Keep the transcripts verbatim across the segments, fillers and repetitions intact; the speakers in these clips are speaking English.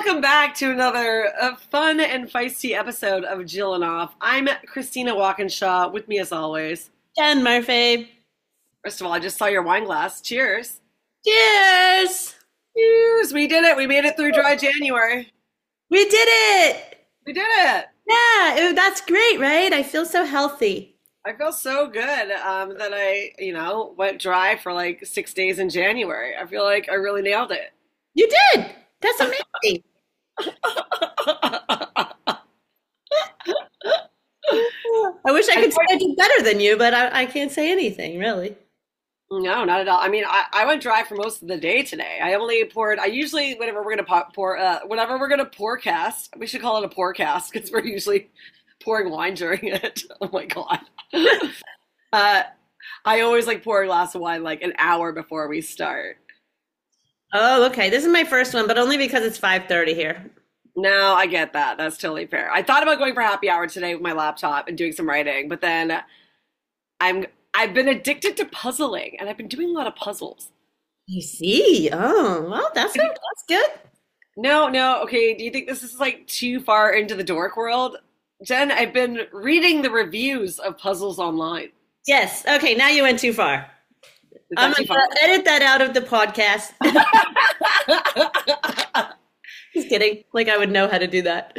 Welcome back to another uh, fun and feisty episode of Jill and Off. I'm Christina Walkinshaw, with me as always. Jen Murphy. First of all, I just saw your wine glass. Cheers. Cheers. Cheers. We did it. We made it through dry January. We did it. We did it. Yeah, it, that's great, right? I feel so healthy. I feel so good um, that I, you know, went dry for like six days in January. I feel like I really nailed it. You did. That's amazing. I wish I could say I did better than you, but I, I can't say anything, really. No, not at all. I mean, I, I went dry for most of the day today. I only poured, I usually, whenever we're going to pour, uh, whenever we're going to pourcast, we should call it a pourcast because we're usually pouring wine during it. Oh my God. uh, I always like pour a glass of wine like an hour before we start. Oh, okay. This is my first one, but only because it's five thirty here. No, I get that. That's totally fair. I thought about going for happy hour today with my laptop and doing some writing, but then I'm I've been addicted to puzzling, and I've been doing a lot of puzzles. You see? Oh, well, that's good. That's good. No, no. Okay, do you think this is like too far into the dork world? Jen, I've been reading the reviews of puzzles online. Yes. Okay, now you went too far. I'm going to edit that out of the podcast. Just kidding. Like I would know how to do that.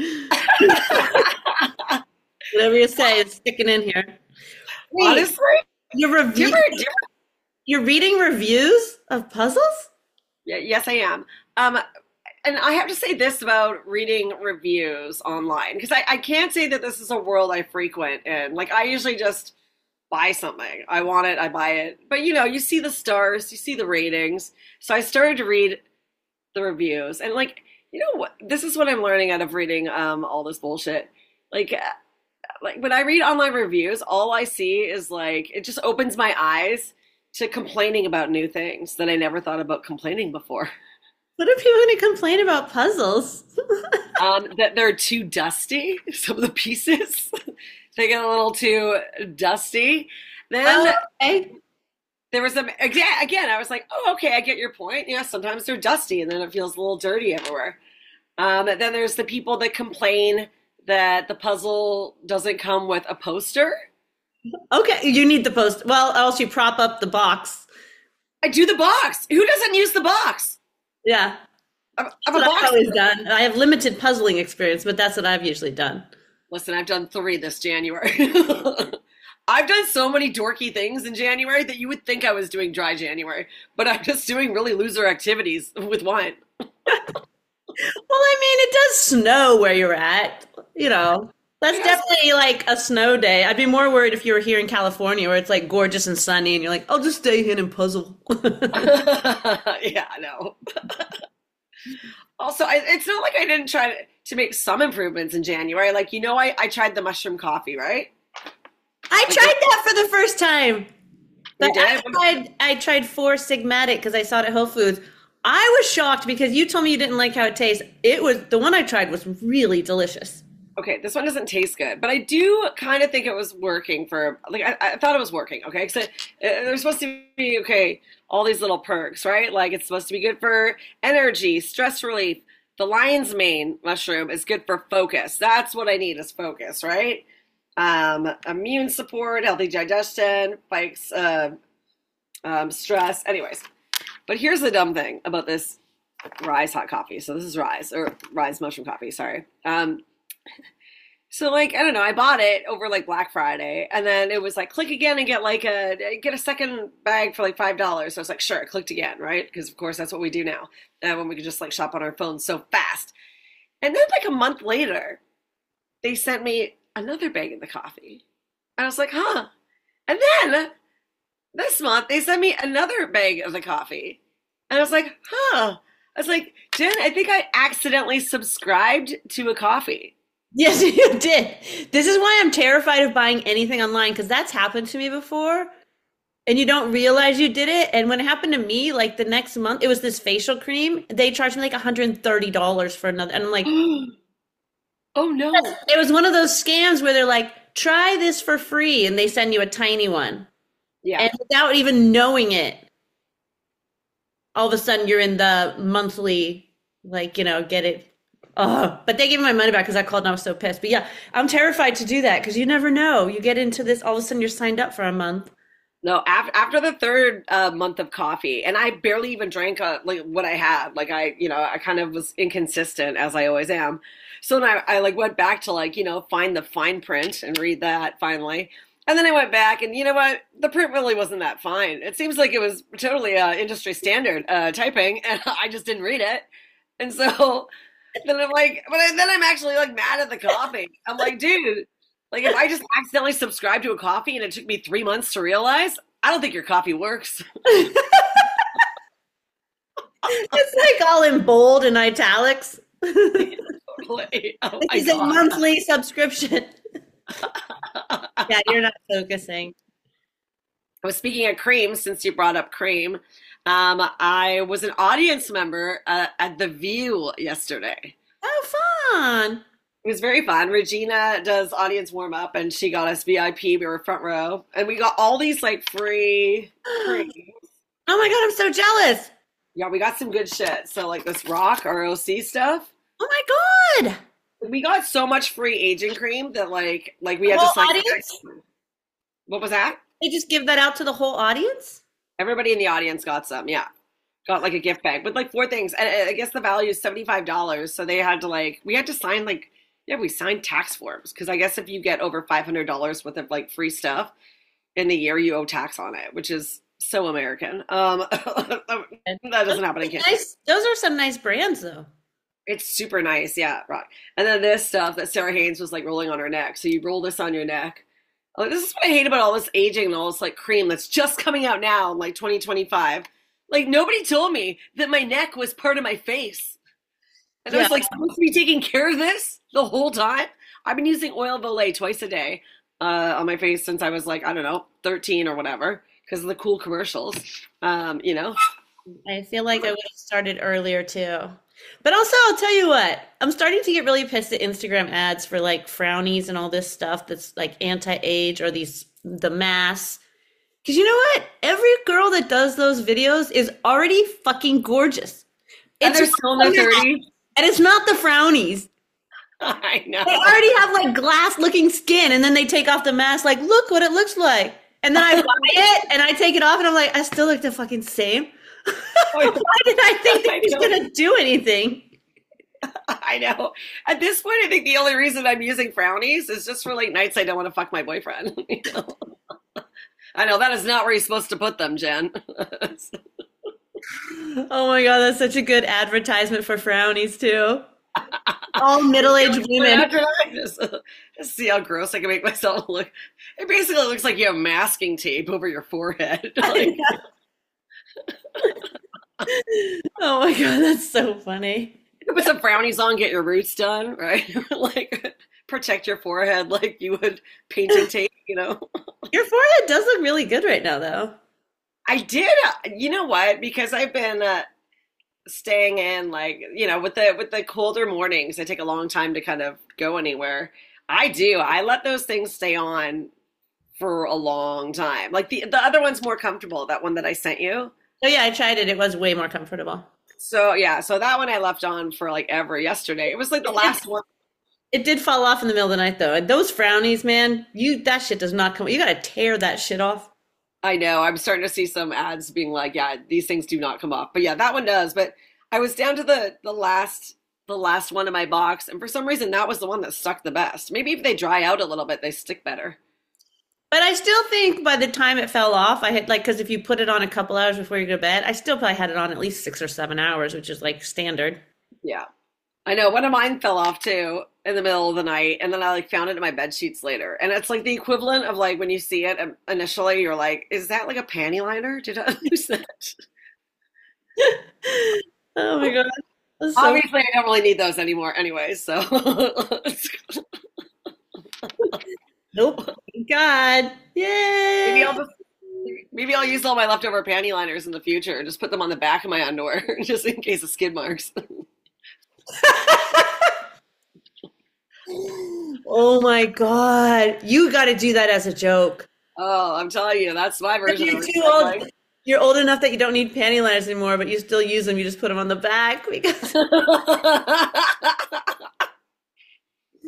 Whatever you say is sticking in here. Wait, honestly, you're, rev- you ever, you ever, you're reading reviews of puzzles? Yeah, yes, I am. Um, and I have to say this about reading reviews online, because I, I can't say that this is a world I frequent in. Like, I usually just buy something. I want it, I buy it. But, you know, you see the stars, you see the ratings. So I started to read the reviews. And, like, you know what? This is what I'm learning out of reading um, all this bullshit. Like, uh, like when I read online reviews, all I see is, like, it just opens my eyes to complaining about new things that I never thought about complaining before. What are people going to complain about puzzles? um, that they're too dusty. Some of the pieces. They get a little too dusty. Then oh, okay. There was some, again, again, I was like, oh, okay, I get your point. Yeah, sometimes they're dusty and then it feels a little dirty everywhere. Um, then there's the people that complain that the puzzle doesn't come with a poster. Okay, you need the poster. Well, else you prop up the box. I do the box. Who doesn't use the box? Yeah. I'm, I'm that's a what box. I've always done. I have limited puzzling experience, but that's what I've usually done. Listen, I've done three this January. I've done so many dorky things in January that you would think I was doing dry January, but I'm just doing really loser activities with wine. Well, I mean, it does snow where you're at, you know. That's yes. definitely like a snow day. I'd be more worried if you were here in California where it's like gorgeous and sunny and you're like, I'll just stay here and puzzle. Yeah, I know. Also, I, it's not like I didn't try to, to make some improvements in January. Like, you know, I, I tried the mushroom coffee, right? I like, tried that for the first time. You did? I tried, I tried Four Sigmatic because I saw it at Whole Foods. I was shocked because you told me you didn't like how it tastes. It was the one I tried was really delicious. Okay, this one doesn't taste good, but I do kind of think it was working for, like, I, I thought it was working, okay? Because there's supposed to be, okay, all these little perks, right? Like, it's supposed to be good for energy, stress relief. The lion's mane mushroom is good for focus. That's what I need is focus, right? Um, immune support, healthy digestion, fights uh, um, stress. Anyways, but here's the dumb thing about this Rise hot coffee. So this is Rise, or Rise mushroom coffee, sorry. Um, so like, I don't know, I bought it over like Black Friday, and then it was like, click again and get like a, get a second bag for like five dollars. So I was like, sure, I clicked again, right? Because of course that's what we do now, uh, when we can just like shop on our phones so fast. And then like a month later, they sent me another bag of the coffee. I was like, huh. And then this month, they sent me another bag of the coffee. And I was like, huh. I was like, Jen, I think I accidentally subscribed to a coffee. Yes, you did. This is why I'm terrified of buying anything online, because that's happened to me before. And you don't realize you did it. And when it happened to me, like the next month, it was this facial cream. They charged me like one hundred thirty dollars for another. And I'm like, oh no. It was one of those scams where they're like, try this for free. And they send you a tiny one. Yeah. And without even knowing it, all of a sudden you're in the monthly, like, you know, get it Oh, but they gave me my money back because I called and I was so pissed. But yeah, I'm terrified to do that because you never know. You get into this, all of a sudden you're signed up for a month. No, after after the third uh, month of coffee, and I barely even drank uh, like what I had. Like I, you know, I kind of was inconsistent as I always am. So then I, I like went back to like, you know, find the fine print and read that finally. And then I went back and you know what? The print really wasn't that fine. It seems like it was totally uh, industry standard uh, typing, and I just didn't read it. And so then I'm like, but I, then I'm actually like mad at the coffee. I'm like, dude. Like if I just accidentally subscribed to a coffee and it took me three months to realize, I don't think your coffee works. It's like all in bold and italics. Totally. Oh Like it's a monthly subscription. Yeah, you're not focusing. I was speaking of cream, since you brought up cream. Um, I was an audience member uh, at The View yesterday. Oh, fun. It was very fun. Regina does audience warm up and she got us V I P. We were front row and we got all these like free creams. Oh my God, I'm so jealous. Yeah, we got some good shit. So like this Rock R O C stuff. Oh my God. We got so much free aging cream that like like we had Whole to like audience? what was that? They just give that out to the whole audience? Everybody in the audience got some, yeah. Got like a gift bag with like four things. And I guess the value is seventy-five dollars. So they had to like we had to sign like yeah, we signed tax forms because I guess if you get over five hundred dollars worth of like free stuff in the year, you owe tax on it, which is so American. Um, that doesn't happen in Canada. Nice. Those are some nice brands though. It's super nice, yeah, right. And then this stuff that Sarah Haynes was like rolling on her neck. So you roll this on your neck. Like, this is what I hate about all this aging and all this like cream that's just coming out now in like twenty twenty-five. Like nobody told me that my neck was part of my face. And yeah. I was like supposed to be taking care of this the whole time. I've been using Oil of Olay twice a day uh, on my face since I was like, I don't know, thirteen or whatever, because of the cool commercials, um, you know. I feel like I would have started earlier too. But also, I'll tell you what, I'm starting to get really pissed at Instagram ads for like frownies and all this stuff that's like anti-age or these, the mass. Because you know what? Every girl that does those videos is already fucking gorgeous. And they're still in their thirties. And it's not the frownies. I know. They already have like glass looking skin and then they take off the mask like, look what it looks like. And then I buy it and I take it off and I'm like, I still look the fucking same. Why did I think that was going to do anything? I know. At this point, I think the only reason I'm using frownies is just for like nights I don't want to fuck my boyfriend. You know? I know, that is not where you're supposed to put them, Jen. Oh my God, that's such a good advertisement for frownies too. All middle-aged women. Just, uh, just see how gross I can make myself look. It basically looks like you have masking tape over your forehead. Like, oh my God, that's so funny. Put some frownies on, get your roots done, right? Like protect your forehead like you would painting tape, you know? Your forehead does look really good right now, though. I did. Uh, you know what? Because I've been uh, staying in, like, you know, with the with the colder mornings, I take a long time to kind of go anywhere. I do. I let those things stay on for a long time. Like the the other one's more comfortable. That one that I sent you. Oh yeah, I tried it. It was way more comfortable. So yeah, so that one I left on for like ever yesterday. It was like the last one. It did fall off in the middle of the night though. And those frownies, man, you that shit does not come. You gotta tear that shit off. I know. I'm starting to see some ads being like, yeah, these things do not come off. But yeah, that one does. But I was down to the the last the last one in my box, and for some reason that was the one that stuck the best. Maybe if they dry out a little bit, they stick better. But I still think by the time it fell off, I had like, because if you put it on a couple hours before you go to bed, I still probably had it on at least six or seven hours, which is like standard. Yeah. I know. One of mine fell off too in the middle of the night, and then I like found it in my bed sheets later. And it's like the equivalent of like when you see it initially, you're like, is that like a panty liner? Did I lose that? Oh my God. So Obviously, I don't really need those anymore anyway, so. Nope. Thank God. Yay. Maybe I'll just, maybe I'll use all my leftover panty liners in the future. Just put them on the back of my underwear, just in case of skid marks. Oh my God. You got to do that as a joke. Oh, I'm telling you, that's my version You're of too old. You're old enough that you don't need panty liners anymore, but you still use them. You just put them on the back because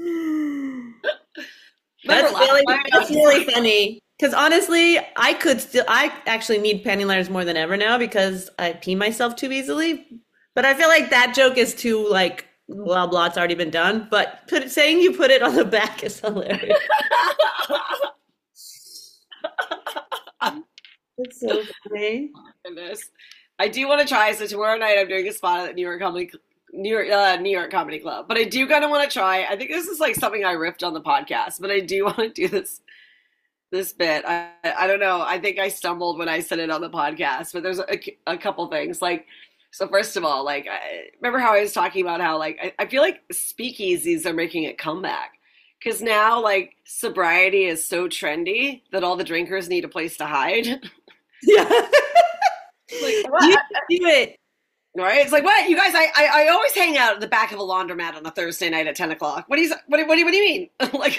Remember That's last really time? that's really funny. Because honestly, I could still I actually need panty liners more than ever now because I pee myself too easily. But I feel like that joke is too like blah blah. It's already been done. But put, saying you put it on the back is hilarious. That's so funny. Goodness. I do want to try. So tomorrow night I'm doing a spot at the New York Comedy New York uh, New York Comedy Club. But I do kind of want to try. I think this is like something I ripped on the podcast, but I do want to do this this bit. I I don't know. I think I stumbled when I said it on the podcast, but there's a, a couple things. Like, so first of all, like, I, remember how I was talking about how like I, I feel like speakeasies are making a comeback because now like sobriety is so trendy that all the drinkers need a place to hide. Yeah. Like, You what? do it. Right? It's like, what? You guys, I, I, I always hang out at the back of a laundromat on a Thursday night at ten o'clock. What do you, what, do- what, do you- what do you mean? Like,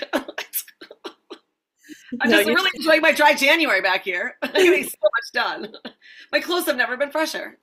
I'm No, just you- really enjoying my dry January back here. I'm getting so much done. My clothes have never been fresher.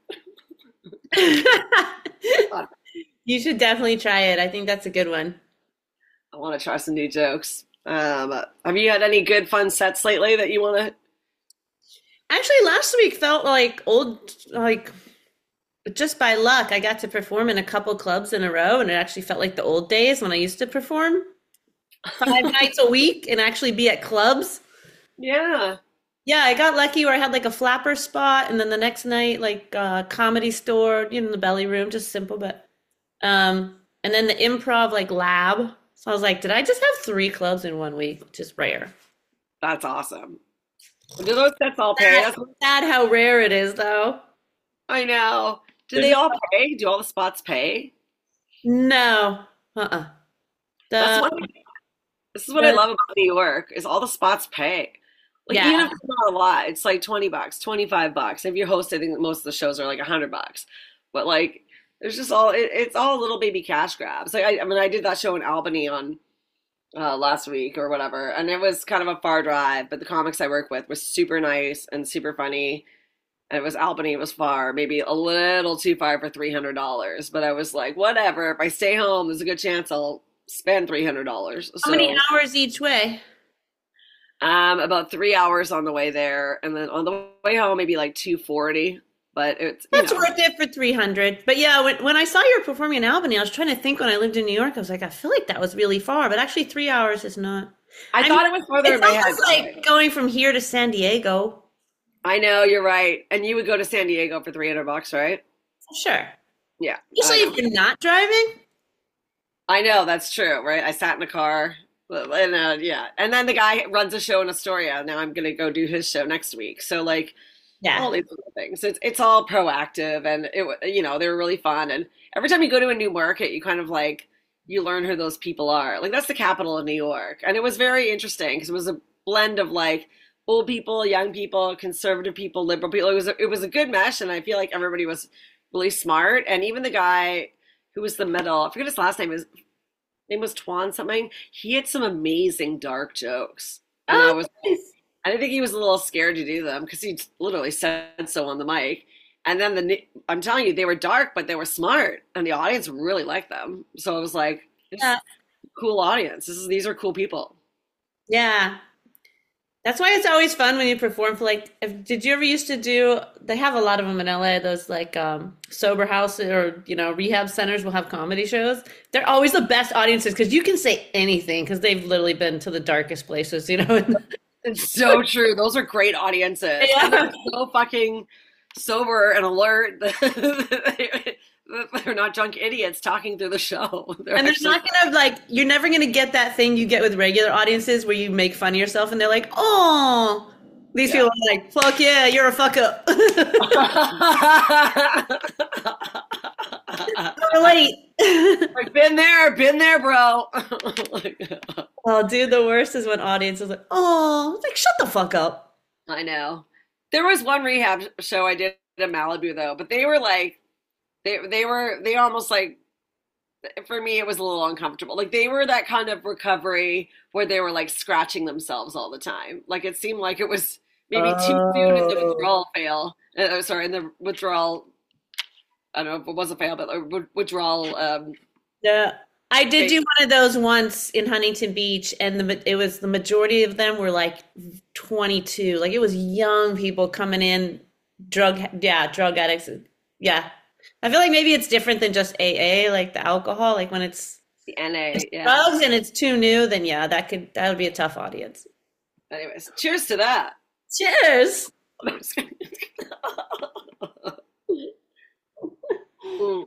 You should definitely try it. I think that's a good one. I want to try some new jokes. Um, have you had any good fun sets lately that you want to? Actually, last week felt like old, like just by luck, I got to perform in a couple clubs in a row, and it actually felt like the old days when I used to perform five nights a week and actually be at clubs. Yeah. Yeah, I got lucky where I had like a flapper spot, and then the next night, like a comedy store, you know, in the belly room, just simple, but um, and then the improv like lab. So I was like, did I just have three clubs in one week? Which is rare. That's awesome. Do those sets all pay? Sad, That's, sad how rare it is, though. I know. Do they all pay? Do all the spots pay? No, uh-uh. That's The, what, this is what I the- love about New York is all the spots pay. Like Yeah. even if it's not a lot, it's like twenty bucks, twenty-five bucks. If you're hosting, most of the shows are like a hundred bucks. But like there's just all it, it's all little baby cash grabs. Like I, I mean I did that show in Albany on uh, last week or whatever, and it was kind of a far drive, but the comics I work with was super nice and super funny. And it was Albany, it was far, maybe a little too far for three hundred dollars. But I was like, whatever, if I stay home, there's a good chance I'll spend three hundred dollars. how many hours each way? Um, about three hours on the way there, and then on the way home, maybe like two forty. But it's you That's know, worth it for three hundred. But yeah, when, when I saw you were performing in Albany, I was trying to think when I lived in New York, I was like, I feel like that was really far, but actually three hours is not. I, I thought mean, it was further in It's my head. almost like going from here to San Diego. I know you're right, and you would go to San Diego for three hundred bucks, right? Sure. Yeah, Usually I know. if you're not driving, I know that's true, right? I sat in a car, and uh, yeah, and then the guy runs a show in Astoria. Now I'm gonna go do his show next week. So like. yeah. All these little things. It's it's all proactive, and it wa- you know they were really fun. And every time you go to a new market, you kind of like you learn who those people are. Like that's the capital of New York, and it was very interesting because it was a blend of like old people, young people, conservative people, liberal people. It was a, it was a good mesh, and I feel like everybody was really smart. And even the guy who was the middle, I forget his last name. His name was Twan something. He had some amazing dark jokes, and I Oh, was. nice. I think he was a little scared to do them because he literally said so on the mic. And then the I'm telling you, they were dark, but they were smart, and the audience really liked them. So I was like, this is Yeah. a cool audience. This is these are cool people. Yeah. That's why it's always fun when you perform for like, if, did you ever used to do, they have a lot of them in L A, those like um, sober house or, you know, rehab centers will have comedy shows. They're always the best audiences because you can say anything because they've literally been to the darkest places, you know. It's so true. Those are great audiences. Yeah. And they're so fucking sober and alert. They're not drunk idiots talking through the show. They're And there's actually- not gonna like you're never gonna get that thing you get with regular audiences where you make fun of yourself and they're like, oh, these Yeah. people are like, fuck yeah, you're a fuck up. Relate. Like, been there, been there, bro. Oh, dude, the worst is when audience is like, oh, like shut the fuck up. I know. There was one rehab show I did in Malibu though, but they were like, they they were they almost like, for me it was a little uncomfortable. Like they were that kind of recovery where they were like scratching themselves all the time. Like it seemed like it was maybe too soon in the Oh. withdrawal fail. Uh, sorry, in the withdrawal. I don't know if it was a fail, but uh, wi- withdrawal um, Yeah. I did do one of those once in Huntington Beach, and the it was the majority of them were like twenty-two. Like it was young people coming in, drug, yeah, drug addicts. Yeah. I feel like maybe it's different than just A A, like the alcohol. Like when it's The N A, yeah. drugs and it's too new, then yeah, that could that would be a tough audience. Anyways, cheers to that. Cheers. Mm.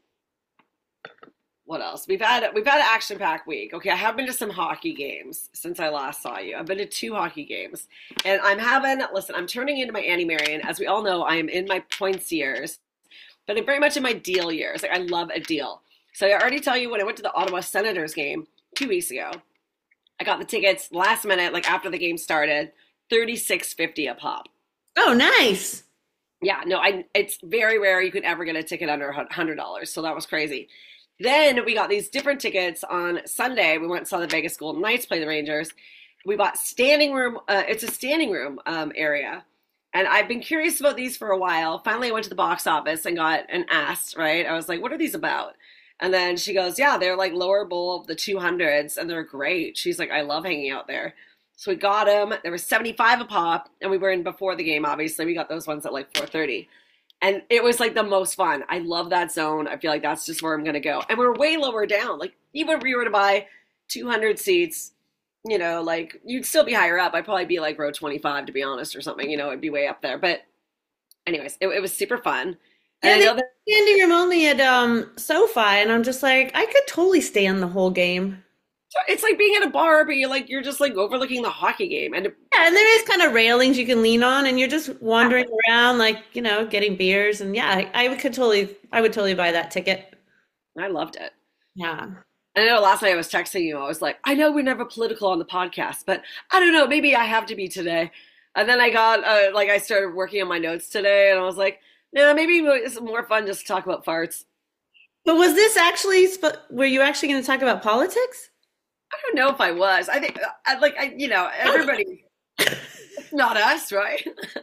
What else? We've had we've had an action-packed week. Okay, I have been to some hockey games since I last saw you. I've been to two hockey games, and I'm having. Listen, I'm turning into my Annie Marion. As we all know, I am in my points years, but I'm very much in my deal years. Like I love a deal. So I already tell you when I went to the Ottawa Senators game two weeks ago, I got the tickets last minute, like after the game started, thirty-six fifty a pop. Oh, nice. Yeah, no, I. It's very rare you could ever get a ticket under one hundred dollars, so that was crazy. Then we got these different tickets on Sunday. We went and saw the Vegas Golden Knights play the Rangers. We bought standing room. Uh, it's a standing room um, area. And I've been curious about these for a while. Finally, I went to the box office and got and asked, right? I was like, what are these about? And then she goes, yeah, they're like lower bowl of the two hundreds and they're great. She's like, I love hanging out there. So we got them. There was seventy-five a pop. And we were in before the game, obviously. We got those ones at like four thirty. And it was like the most fun. I love that zone. I feel like that's just where I'm going to go. And we're way lower down. Like even if we were to buy two hundred seats, you know, like you'd still be higher up. I'd probably be like row twenty-five to be honest or something, you know, it'd be way up there. But anyways, it, it was super fun. Yeah, And I they know have that standing room only at um SoFi, and I'm just like, I could totally stand the whole game. it's like being at a bar, but you're like, you're just like overlooking the hockey game. And Yeah, and there is kind of railings you can lean on, and you're just wandering around, like, you know, getting beers. And yeah, I, I could totally, I would totally buy that ticket. I loved it. Yeah. And I know last night I was texting you. I was like, I know we're never political on the podcast, but I don't know. Maybe I have to be today. And then I got, uh, like, I started working on my notes today, and I was like, no, maybe it's more fun just to talk about farts. But was this actually, sp- were you actually going to talk about politics? I don't know if I was. I think, I, like, I, you know, everybody, it's not us, right?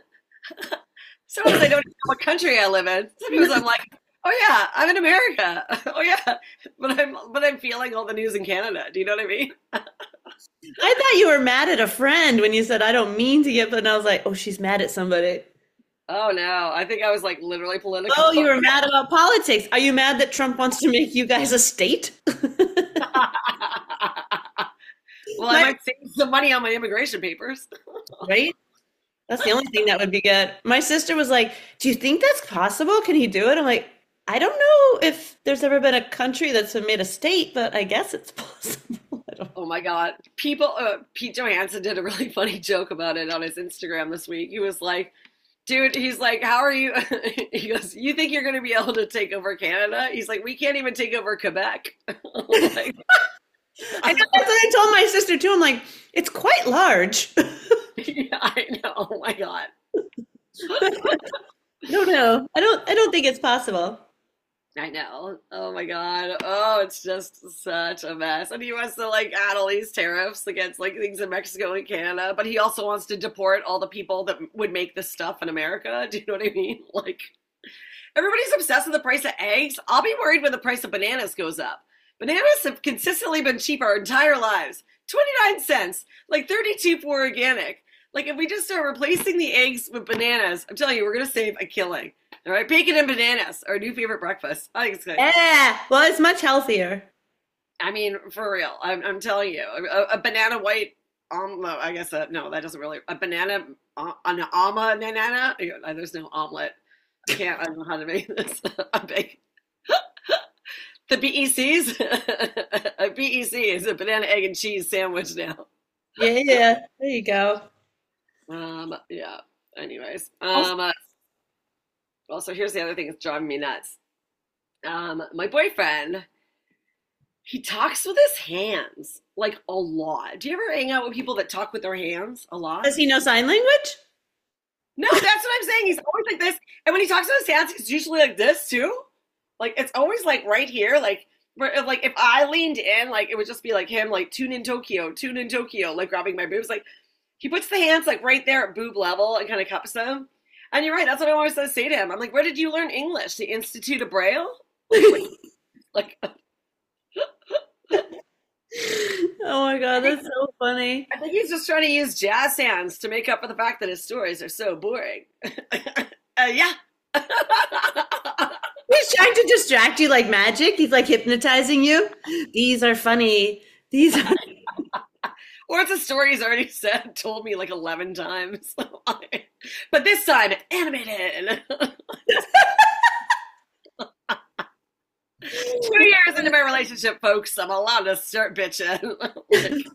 Sometimes I don't know what country I live in. Sometimes I'm like, oh yeah, I'm in America. Oh yeah, but I'm, but I'm feeling all the news in Canada. Do you know what I mean? I thought you were mad at a friend when you said, I don't mean to get, but I was like, oh, she's mad at somebody. Oh no, I think I was like literally political. Oh, you were mad about politics. Are you mad that Trump wants to make you guys a state? Well, I might save some money on my immigration papers. Right? That's the only thing that would be good. My sister was like, do you think that's possible? Can he do it? I'm like, I don't know if there's ever been a country that's been made a state, but I guess it's possible. I don't Oh my God. People, uh, Pete Johansson did a really funny joke about it on his Instagram this week. He was like, dude, he's like, how are you? He goes, you think you're going to be able to take over Canada? He's like, we can't even take over Quebec. Like, I know, that's what I told my sister too. I'm like, it's quite large. yeah, I know. Oh my God. I don't know. I don't I don't think it's possible. I know. Oh my God. Oh, it's just such a mess. And he wants to like add all these tariffs against like things in Mexico and Canada, but he also wants to deport all the people that would make this stuff in America. Do you know what I mean? Like everybody's obsessed with the price of eggs. I'll be worried when the price of bananas goes up. Bananas have consistently been cheap our entire lives. twenty-nine cents, like thirty-two for organic. Like if we just start replacing the eggs with bananas, I'm telling you, we're going to save a killing. All right, bacon and bananas, our new favorite breakfast. I think it's good. Yeah, well, it's much healthier. I mean, for real, I'm, I'm telling you, a, a banana white, um, well, I guess, uh, no, that doesn't really, a banana, uh, an alma banana, there's no omelet. I can't, I don't know how to make this a big, the B E Cs, a B E C is a banana, egg, and cheese sandwich now. Yeah, yeah, there you go. Um, yeah, anyways, um, uh, also, here's the other thing that's driving me nuts. Um, my boyfriend, he talks with his hands, like, a lot. Do you ever hang out with people that talk with their hands a lot? Does he know sign language? No, that's what I'm saying. He's always like this. And when he talks with his hands, he's usually like this, too. Like, it's always, like, right here. Like, where, like if I leaned in, like, it would just be like him, like, tune in Tokyo, tune in Tokyo, like, grabbing my boobs. Like, he puts the hands, like, right there at boob level and kind of cups them. And you're right. That's what I always say to him. I'm like, where did you learn English? The Institute of Braille? Like, funny. I think he's just trying to use jazz hands to make up for the fact that his stories are so boring. uh, yeah. He's trying to distract you like magic. He's like hypnotizing you. These are funny. These are. Or it's a story he's already said, told me like eleven times. But this time, animated. Two years into my relationship, folks, I'm allowed to start bitching. Like,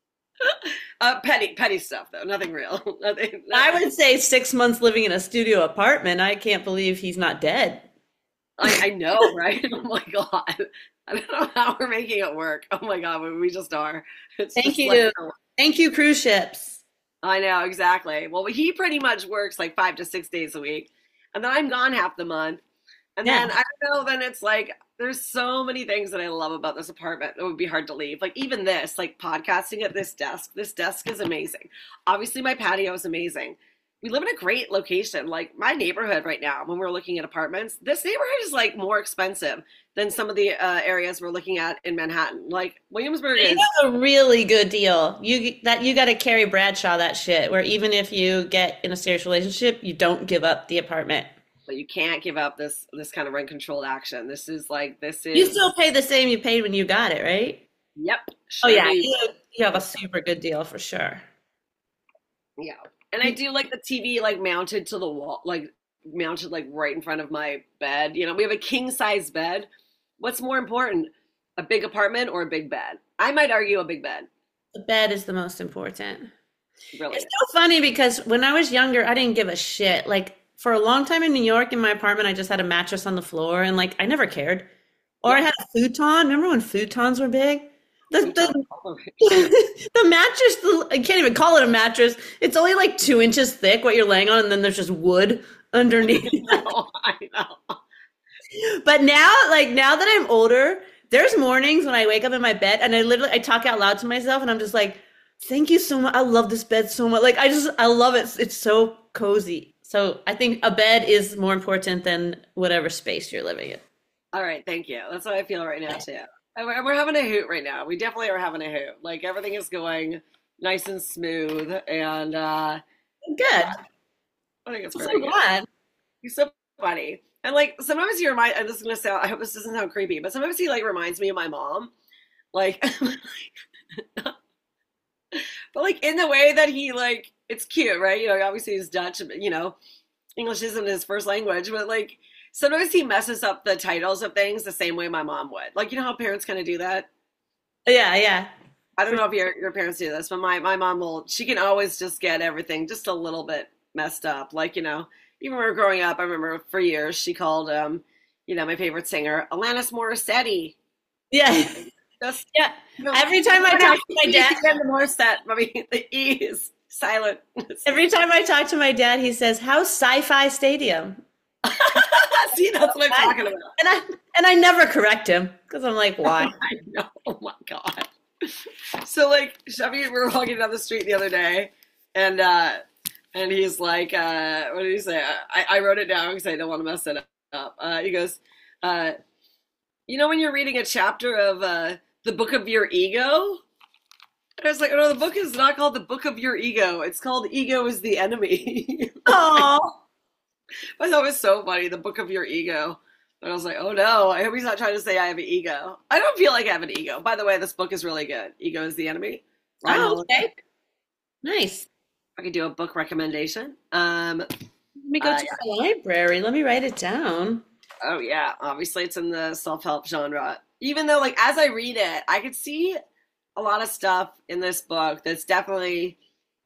uh, petty, petty stuff though. Nothing real. Nothing, nothing. I would say six months living in a studio apartment. I can't believe he's not dead. I, I know, right? Oh my god. I don't know how we're making it work. Oh my god, we just are. It's Thank just you. like, Thank you, cruise ships. I know, exactly. Well, he pretty much works like five to six days a week. And then I'm gone half the month. And Yeah. then I don't know, then it's like there's so many things that I love about this apartment. It would be hard to leave. Like even this, like podcasting at this desk. This desk is amazing. Obviously my patio is amazing. We live in a great location. Like my neighborhood right now, when we're looking at apartments, this neighborhood is like more expensive than some of the uh, areas we're looking at in Manhattan. Like Williamsburg You is have a really good deal. You that you got to carry Bradshaw that shit. Where even if you get in a serious relationship, you don't give up the apartment. but you can't give up this this kind of rent controlled action. This is like this is You still pay the same you paid when you got it, right? Yep. Oh sure yeah, do. you, you have a super good deal for sure. Yeah. And I do like the T V like mounted to the wall, like mounted like right in front of my bed. You know, we have a king size bed. What's more important, a big apartment or a big bed? I might argue a big bed. The bed is the most important. Really. It's so funny because when I was younger, I didn't give a shit. Like for a long time in New York, in my apartment, I just had a mattress on the floor, and like I never cared. Or I had a futon. Remember when futons were big? The, the, the mattress, the, I can't even call it a mattress. It's only like two inches thick, what you're laying on, and then there's just wood underneath. I know, I know. But now, like now that I'm older, there's mornings when I wake up in my bed and I literally I talk out loud to myself, and I'm just like, "Thank you so much. I love this bed so much. Like I just I love it. It's so cozy." So I think a bed is more important than whatever space you're living in. All right, thank you. That's what I feel right now too. And We're we're having a hoot right now. We definitely are having a hoot. Like everything is going nice and smooth, and uh, Good. I think it's I'm very so good. glad. He's so funny. And like sometimes he remind and this is gonna sound I hope this doesn't sound creepy, but sometimes he like reminds me of my mom. Like but like in the way that he like it's cute, right? You know, obviously he's Dutch, but, you know, English isn't his first language, but like sometimes he messes up the titles of things the same way my mom would. Like you know how parents kind of do that? Yeah, yeah. I don't know if your your parents do this, but my, my mom will she can always just get everything just a little bit messed up. Like, you know, even when we were growing up, I remember for years she called um, you know, my favorite singer, Alanis Morissette. Yeah. Just Yeah. you know, Every time I talk to my dad, the Morissette, I mean the E is silent. every time I talk to my dad, he says, "How's Sci-Fi Stadium?" See, that's what I'm talking about. And I and I never correct him because I'm like, why? I know. Oh my god. So like Chevy, we were walking down the street the other day, and uh, and he's like, uh, what did he say? I, I wrote it down because I don't want to mess it up. Uh, he goes, uh, you know when you're reading a chapter of uh, the Book of Your Ego? And I was like, no, the book is not called the Book of Your Ego. It's called Ego is the Enemy. Oh, I thought it was so funny, the Book of Your Ego. And I was like, oh no, I hope he's not trying to say I have an ego. I don't feel like I have an ego. By the way, this book is really good. Ego is the Enemy. Ryan oh, Holiday. okay. Nice. I could do a book recommendation. Um, Let me go Uh, to the library. Let me write it down. oh yeah, obviously it's in the self-help genre. Even though, like, as I read it, I could see a lot of stuff in this book that's definitely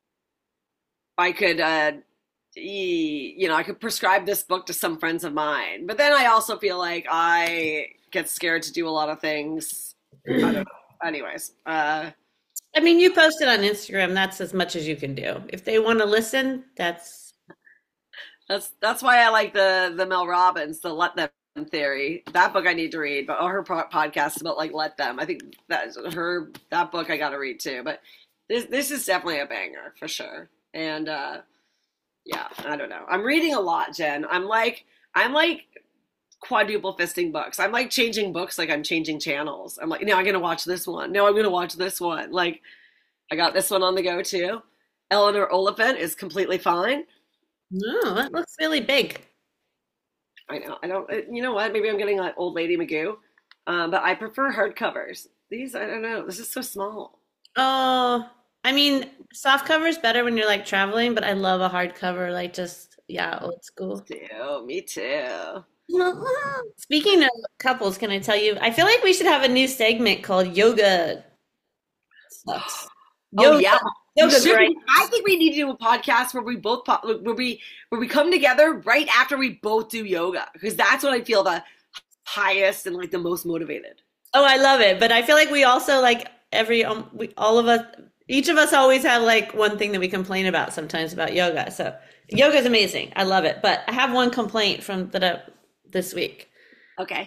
I could, uh, e- you know, I could prescribe this book to some friends of mine. But then I also feel like I get scared to do a lot of things. I don't know. Anyways, uh, I mean, you post it on Instagram. That's as much as you can do. If they want to listen, that's that's that's why I like the the Mel Robbins, the Let Them theory. That book I need to read, but all her po- podcasts about like Let Them. I think that her that book I got to read too. But this this is definitely a banger for sure. And uh, yeah, I don't know. I'm reading a lot, Jen. I'm like I'm like quadruple fisting books. I'm like changing books like I'm changing channels. I'm like, now I'm gonna watch this one. No, I'm gonna watch this one. Like I got this one on the go too. Eleanor Oliphant is completely fine. No, that looks really big. I know. I don't. uh, You know what? Maybe I'm getting like old lady Magoo. Um, but I prefer hardcovers. These, I don't know. This is so small. Oh, I mean, soft cover is better when you're like traveling, but I love a hardcover, like just, yeah, old school. Too. Me too. Speaking of couples, can I tell you, I feel like we should have a new segment called Yoga Sucks. Oh Yoga, yeah. We yoga's should. right. I think we need to do a podcast where we both po- where we where we come together right after we both do yoga because that's when I feel the highest and like the most motivated. Oh, I love it. But I feel like we also like every um, we all of us, each of us always have like one thing that we complain about sometimes about yoga. So yoga is amazing. I love it. But I have one complaint from that uh, this week. Okay.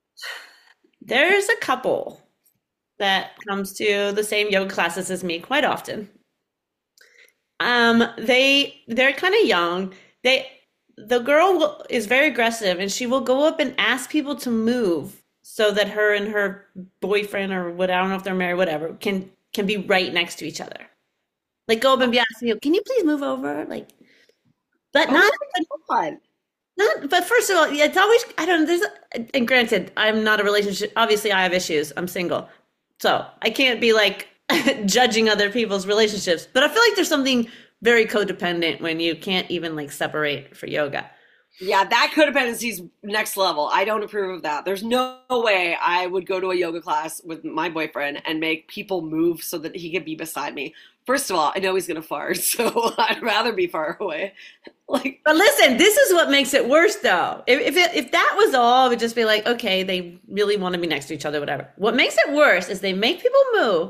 There's a couple that comes to the same yoga classes as me quite often. Um, they they're kind of young. They the girl will, is very aggressive, and she will go up and ask people to move so that her and her boyfriend or what I don't know if they're married, whatever, can can be right next to each other. Like go up and be asking you, can you please move over? Like, but Oh, not that's fun. not. But first of all, yeah, it's always I don't. There's a, and granted, I'm not a relationship. Obviously, I have issues. I'm single, so I can't be like judging other people's relationships. But I feel like there's something very codependent when you can't even like separate for yoga. Yeah, that codependency's next level. I don't approve of that. There's no way I would go to a yoga class with my boyfriend and make people move so that he could be beside me. First of all, I know he's gonna fart, so I'd rather be far away. Like, But listen, this is what makes it worse, though. If if, it, if that was all, it would just be like, okay, they really want to be next to each other, whatever. What makes it worse is they make people move,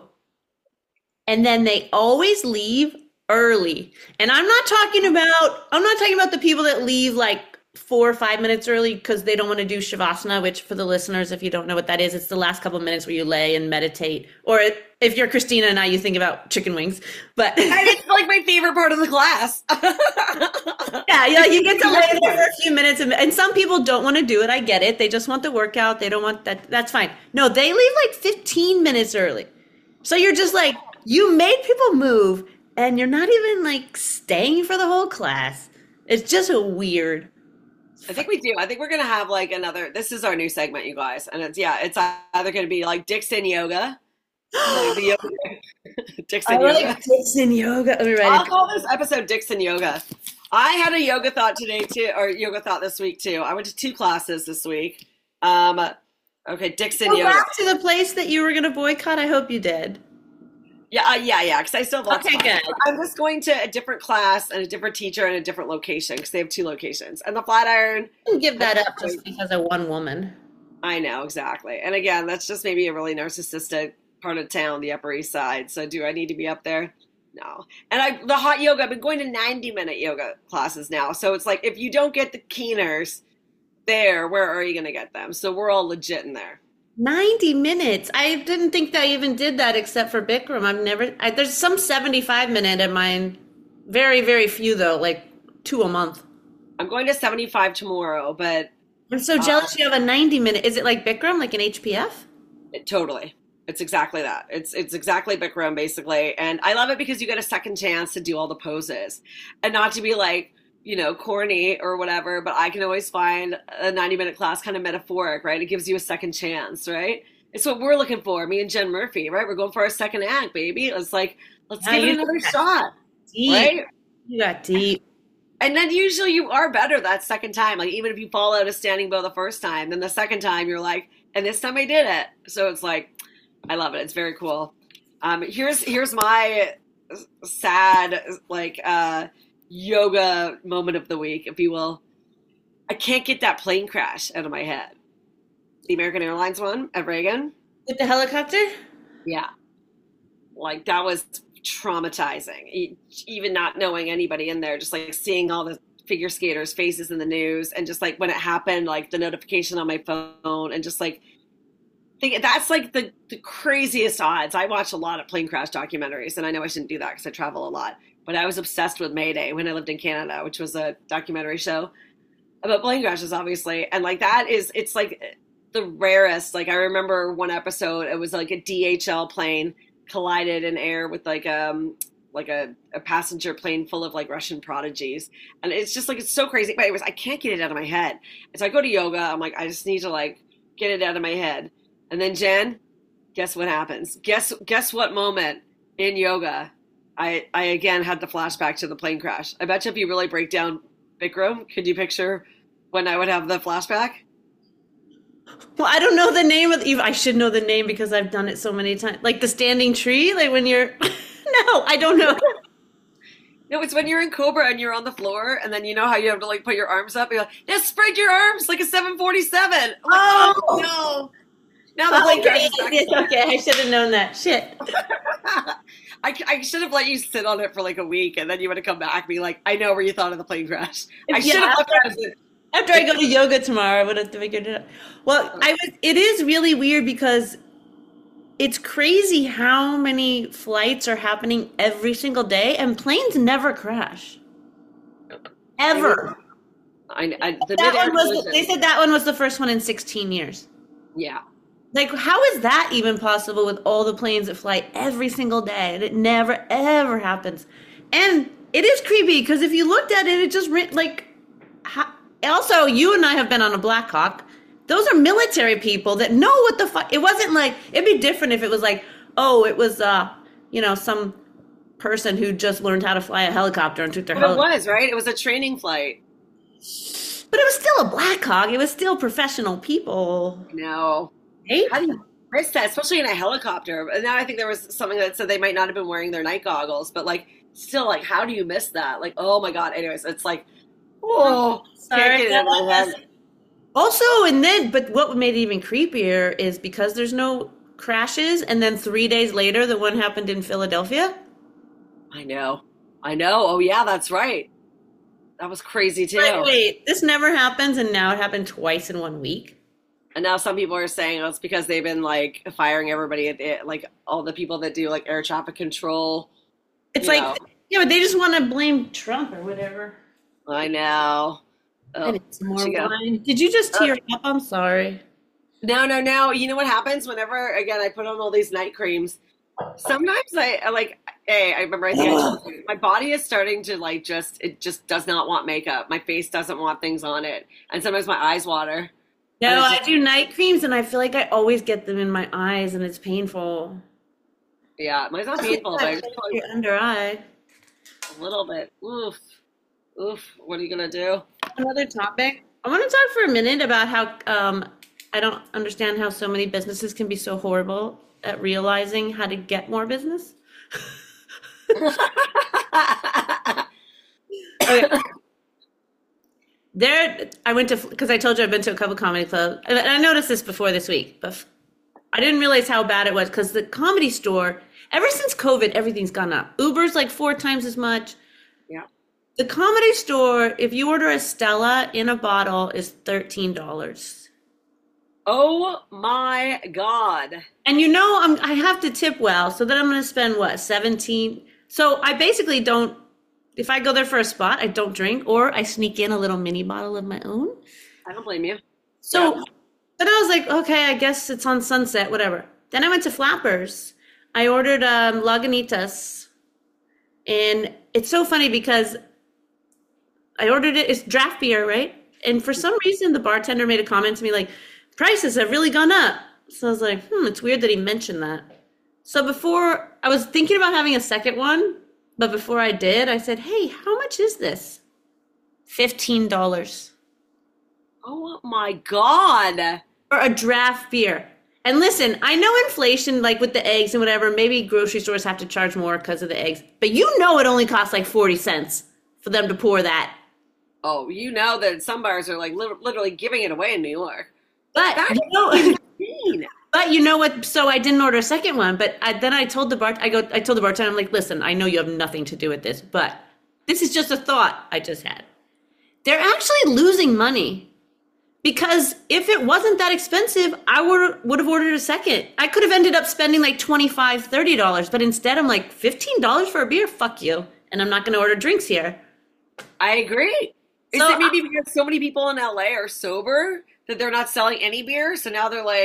and then they always leave early. And I'm not talking about I'm not talking about the people that leave like four or five minutes early because they don't want to do Shavasana, which for the listeners, if you don't know what that is, it's the last couple of minutes where you lay and meditate. Or if you're Christina and I, you think about chicken wings. But and it's like my favorite part of the class. yeah, yeah, you get to lay there for a few minutes, and, and some people don't want to do it. I get it. They just want the workout. They don't want that. That's fine. No, they leave like fifteen minutes early. So you're just like, you made people move, and you're not even like staying for the whole class. It's just a weird. I think we do. I think we're gonna have like another. This is our new segment, you guys, and it's yeah, it's either gonna be like Dixon Yoga, like the yoga, Dixon I Yoga. like Dixon yoga. Let me write I'll it. call this episode Dixon Yoga. I had a yoga thought today too, or yoga thought this week too. I went to two classes this week. Um, okay, Dixon Go Yoga. back to the place that you were going to boycott. I hope you did. Yeah, uh, yeah, yeah. Because I still have lots Okay, of fun. good. I'm just going to a different class and a different teacher and a different location because they have two locations. And the Flatiron, You can give that up just because of one woman. I know exactly. And again, that's just maybe a really narcissistic part of town, the Upper East Side. So do I need to be up there? No. And I, the hot yoga. I've been going to ninety minute yoga classes now. So it's like if you don't get the keeners there, where are you going to get them? So we're all legit in there. ninety minutes. I didn't think that I even did that except for Bikram. I've never, I, there's some seventy-five minute in mine. Very, very few though, like two a month. I'm going to seventy-five tomorrow, but I'm so jealous you have a ninety minute. Is it like Bikram, like an H P F? it, totally. It's exactly that. It's it's exactly Bikram basically. And I love it because you get a second chance to do all the poses and not to be like, you know, corny or whatever, but I can always find a ninety minute class kind of metaphoric, right? It gives you a second chance, right? It's what we're looking for, me and Jen Murphy, right? We're going for our second act, baby. It's like, let's Yeah, give it you another got shot, deep. right? You got deep. And then usually you are better that second time. Like even if you fall out of standing bow the first time, then the second time you're like, and this time I did it. So it's like, I love it. It's very cool. Um, here's here's my sad like uh, yoga moment of the week, if you will. I can't get that plane crash out of my head. The American Airlines one at Reagan. With the helicopter? Yeah, like that was traumatizing. E- Even not knowing anybody in there, just like seeing all the figure skaters' faces in the news, and just like when it happened, like the notification on my phone, and just like. Think that's like the, the craziest odds. I watch a lot of plane crash documentaries, and I know I shouldn't do that because I travel a lot. But I was obsessed with Mayday when I lived in Canada, which was a documentary show about plane crashes, obviously. And like that is, it's like the rarest. Like I remember one episode, it was like a D H L plane collided in air with like um like a, a passenger plane full of like Russian prodigies. And it's just like, it's so crazy. But anyways, I can't get it out of my head. And so I go to yoga. I'm like, I just need to like get it out of my head. And then Jen, guess what happens? Guess guess what moment in yoga I I again had the flashback to the plane crash. I bet you if you really break down Bikram, could you picture when I would have the flashback? Well, I don't know the name of the, I should know the name because I've done it so many times. Like the standing tree, like when you're no, I don't know. No, it's when you're in Cobra and you're on the floor, and then you know how you have to like put your arms up. You're like, now spread your arms like a seven forty-seven. Like, oh, oh no! Now the plane okay, crash is back. okay, I should have known that. Shit. I, I should have let you sit on it for like a week, and then you would have come back and be like, I know where you thought of the plane crash. I should Yeah, have after, left it. after I go to yoga tomorrow, I would have figured it out. Well, I was. It is really weird because it's crazy how many flights are happening every single day, and planes never crash. Ever. I, I, the That mid-air one was. collision. They said that one was the first one in sixteen years. Yeah. Like, how is that even possible with all the planes that fly every single day? And it never, ever happens. And it is creepy because if you looked at it, it just, like, how, also, you and I have been on a Black Hawk. Those are military people that know what the fuck. It wasn't like, it'd be different if it was like, oh, it was, uh, you know, some person who just learned how to fly a helicopter and took their But it helicopter. was, right? It was a training flight. But it was still a Black Hawk. It was still professional people. No. Right? How do you miss that, especially in a helicopter? And now I think there was something that said they might not have been wearing their night goggles, but like, still, like, how do you miss that? Like, oh my God. Anyways, it's like, oh, Sorry, can't get it out of my head. Also, and then, but what made it even creepier is because there's no crashes, and then three days later, the one happened in Philadelphia. I know. I know. Oh, yeah, that's right. That was crazy, too. Like, wait, this never happens, and now it happened twice in one week. And now some people are saying, oh, it's because they've been, like, firing everybody, at the, like, all the people that do, like, air traffic control. It's You like, know. yeah, but they just want to blame Trump or whatever. I know. Oh, I need some more where'd she go? wine. Did you just tear up? I'm sorry. No, no, no. You know what happens whenever, again, I put on all these night creams? Sometimes I, I like, hey, I remember I think I told you, my body is starting to like just, it just does not want makeup. My face doesn't want things on it. And sometimes my eyes water. No, And it's I just- do night creams, and I feel like I always get them in my eyes, and it's painful. Yeah, mine's not painful, but I just feel Your like under eye. a little bit. Oof. Oof. What are you going to do? Another topic. I want to talk for a minute about how um, I don't understand how so many businesses can be so horrible at realizing how to get more business. Okay. There, I went to, because I told you I've been to a couple comedy clubs, and I noticed this before this week, but I didn't realize how bad it was because the Comedy Store, ever since COVID, everything's gone up. Uber's like four times as much. Yeah. The Comedy Store, if you order a Stella in a bottle, is thirteen dollars. Oh my God. And you know, I'm, I have to tip well, so then I'm going to spend what, seventeen? So I basically don't, if I go there for a spot, I don't drink, or I sneak in a little mini bottle of my own. I don't blame you. So Yeah. then I was like, okay, I guess it's on Sunset, whatever. Then I went to Flappers. I ordered um, Lagunitas. And it's so funny because I ordered it, it's draft beer, right? And for some reason, the bartender made a comment to me like, prices have really gone up. So I was like, hmm, it's weird that he mentioned that. So before, I was thinking about having a second one, but before I did, I said, hey, how much is this? fifteen dollars. Oh my God. For a draft beer. And listen, I know inflation, like with the eggs and whatever, maybe grocery stores have to charge more because of the eggs, but you know it only costs like forty cents for them to pour that. Oh, you know that some bars are like li- literally giving it away in New York. But That's you know, insane. but you know what? So I didn't order a second one, but I, then I told the bar, I go, I told the bartender, I'm like, listen, I know you have nothing to do with this, but this is just a thought I just had. They're actually losing money. Because if it wasn't that expensive, I would would have ordered a second. I could have ended up spending like twenty-five dollars, thirty dollars, but instead I'm like, fifteen dollars for a beer? Fuck you. And I'm not going to order drinks here. I agree. Is So, it maybe because so many people in L A are sober that they're not selling any beer? So now they're like,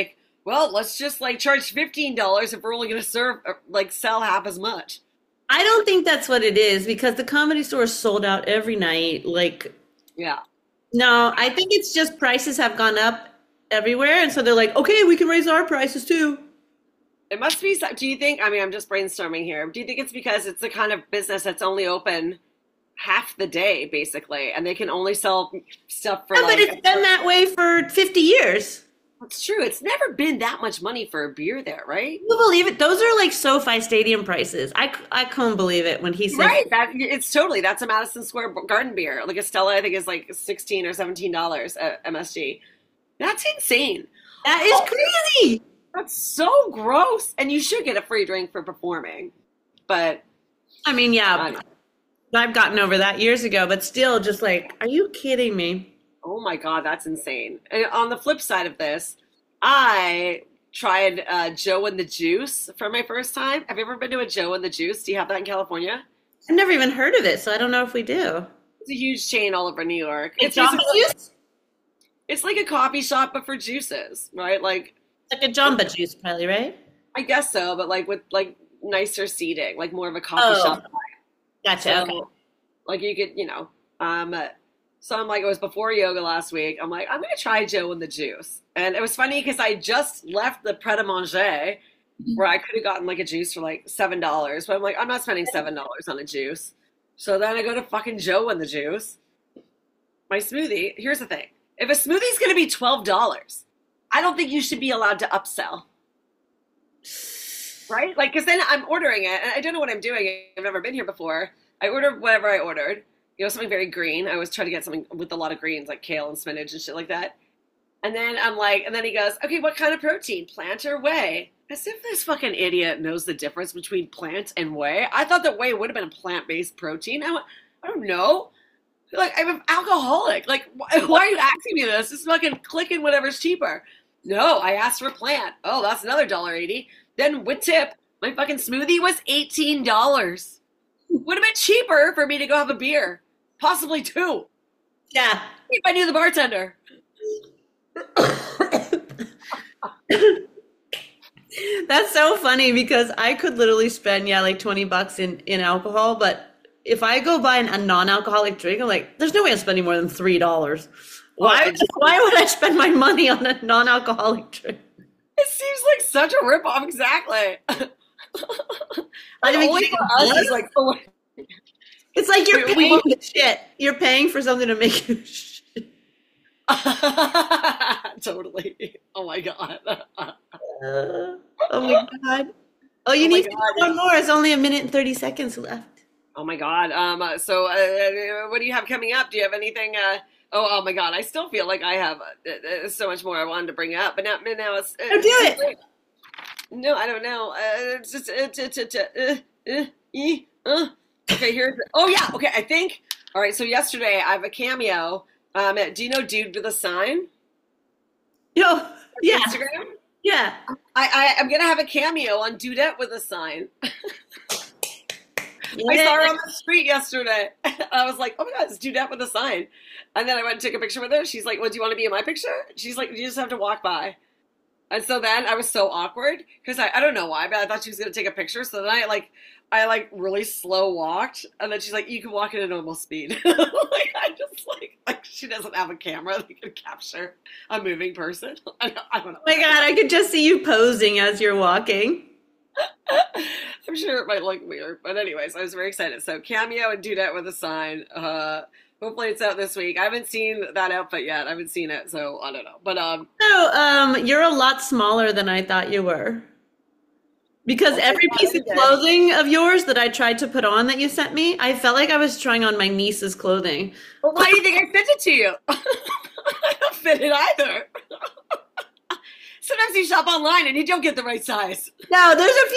well, let's just like charge fifteen dollars if we're only going to serve, uh, like sell half as much. I don't think that's what it is because the Comedy Store is sold out every night. Like, Yeah. no, I think it's just prices have gone up everywhere. And so they're like, okay, we can raise our prices too. It must be, so- do you think, I mean, I'm just brainstorming here. Do you think it's because it's the kind of business that's only open half the day, basically, and they can only sell stuff for Yeah, like, but it's been that way for fifty years. it's true. It's never been that much money for a beer there, right? You believe it? Those are like SoFi Stadium prices. I, I couldn't believe it when he said, Right. That it's totally, that's a Madison Square Garden beer. Like a Stella, I think is like sixteen or seventeen dollars at M S G. That's insane. that is Oh, crazy. That's so gross. And you should get a free drink for performing. But I mean, I yeah, don't- I've gotten over that years ago, but still just like, are you kidding me? oh my God, that's insane. And on the flip side of this, I tried uh, Joe and the Juice for my first time. Have you ever been to a Joe and the Juice? Do you have that in California? I've never even heard of it, so I don't know if we do. It's a huge chain all over New York. It's It's Jamba basically- Juice? it's like a coffee shop, but for juices, right? Like, Like a Jamba Juice, probably, right? I guess so, but like with like nicer seating, like more of a coffee Oh, shop. Gotcha. So, Okay. like you could, you know, um, uh, so I'm like, it was before yoga last week. I'm like, I'm gonna try Joe and the Juice, and it was funny because I just left the Pret a Manger where I could have gotten like a juice for like seven dollars, but I'm like, I'm not spending seven dollars on a juice. So then I go to fucking Joe and the Juice. My smoothie. Here's the thing: if a smoothie's gonna be twelve dollars, I don't think you should be allowed to upsell. Right? Like, because then I'm ordering it, and I don't know what I'm doing. I've never been here before. I ordered whatever I ordered. You know, something very green. I always try to get something with a lot of greens, like kale and spinach and shit like that. And then I'm like, and then he goes, okay, what kind of protein? Plant or whey? As if this fucking idiot knows the difference between plant and whey. I thought that whey would have been a plant-based protein. I, went, I don't know. Like, I'm an alcoholic. Like, why, why are you asking me this? Just fucking clicking whatever's cheaper. No, I asked for plant. Oh, that's another one dollar eighty. Then with tip, my fucking smoothie was eighteen dollars. Would have been cheaper for me to go have a beer. Possibly two. Yeah. If I knew the bartender. That's so funny because I could literally spend, yeah, like twenty bucks in, in alcohol, but if I go buy an, a non-alcoholic drink, I'm like, there's no way I'm spending more than three dollars. Why, why would I spend my money on a non-alcoholic drink? It seems like such a ripoff. Exactly. I mean, only for us is like, oh, it's like you're Wait, paying we- the shit. You're paying for something to make you shit. totally. Oh my God. Uh, oh my God. Oh, you Oh my need to God. do one more. It's only a minute and thirty seconds left. Oh my God. Um. uh, So, uh, what do you have coming up? Do you have anything? Uh, oh, oh my God. I still feel like I have uh, uh, so much more I wanted to bring up, but now, now it's. Uh, Oh, do it. No, I don't know. Uh, it's just. Uh, t- t- t- uh, uh, eh, uh. Okay, here's. Oh yeah. Okay, I think. All right. So yesterday I have a cameo. Um. Do you know Dude with a Sign? Yo, yeah, Instagram. yeah. I, I I'm gonna have a cameo on Dudette with a Sign. I Yeah. saw her on the street yesterday. I was like, oh my God, it's Dudette with a Sign. And then I went and took a picture with her. She's like, well, do you want to be in my picture? She's like, you just have to walk by. And so then I was so awkward because I, I don't know why, but I thought she was going to take a picture. So then I like, I like really slow walked. And then she's like, you can walk at a normal speed. Like, I just like, like she doesn't have a camera that can capture a moving person. I don't, I don't know. Oh my God, I could just see you posing as you're walking. I'm sure it might look weird, but anyways, I was very excited. So cameo and Dudette with a Sign. Uh, hopefully it's out this week. I haven't seen that outfit yet. I haven't seen it, so I don't know. But um, So, um, you're a lot smaller than I thought you were. Because every piece of clothing of yours that I tried to put on that you sent me, I felt like I was trying on my niece's clothing. well, why do you think I sent it to you? I don't fit it either. Sometimes you shop online and you don't get the right size. No, there's a few